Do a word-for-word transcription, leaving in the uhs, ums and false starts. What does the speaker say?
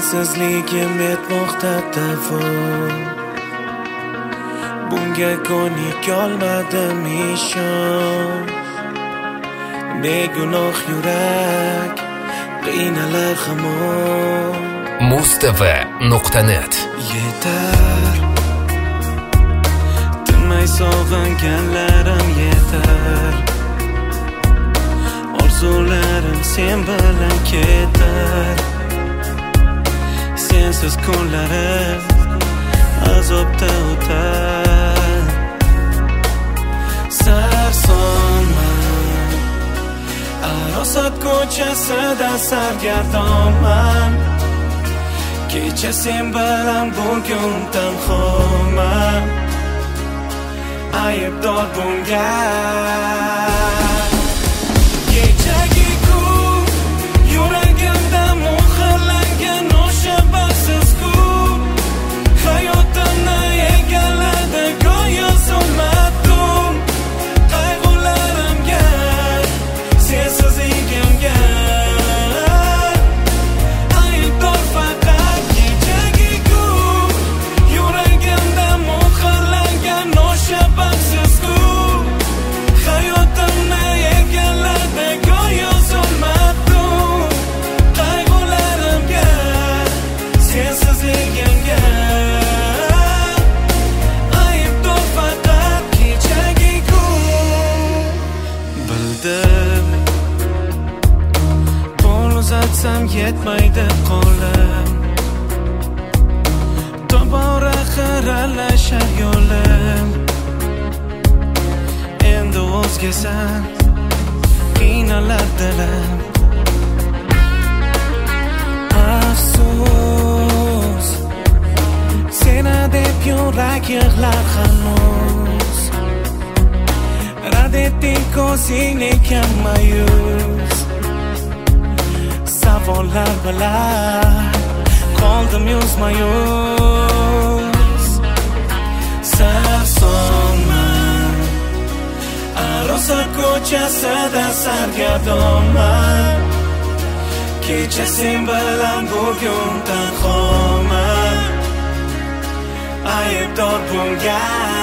Sensizligim etmoqda davom. Bunga ko'nik olmadim ishon. Begunoh yurak qiynalar hamon. Mustv nuqta net Yetar, tinmay sog'inganlarim yetar. Orzularim sen bilan ketar. Sensiz kunlarim azobda o'tar. Sarsonman, arosat ko'chasida sargardonman. Kecha sen bilan bugun tanhoman. Aybdor bunga kechagi kun, yuragimda muhrlangan o'sha baxtsiz kun. Hayotimni egalladi go'yo zulmatum. Qayg'ularimga, sensizligimga aybdor faqat kechagi kun, yuragimda muhrlangan o'sha baxtsiz kun. Hayotimni egalladi go'yo zulmatum. Qayg'ularimga, sensizligimga aybdor faqat kechagi kun. Bildim, qo'l uzatsam yetmaydi qo'lim. Tobora xiralashar yo'lim. Endi o'zgasan, qiynalar dilim. Afsus, seni deb yurak yig'lar hanuz. Rad etding ko'zingni kam mayus. Savollar bilan qoldim yuzma-yuz. Sarsonman, arosat ko'chasida sargardonman. Kecha sen bilan bugun tanhoman. Aybdor bunga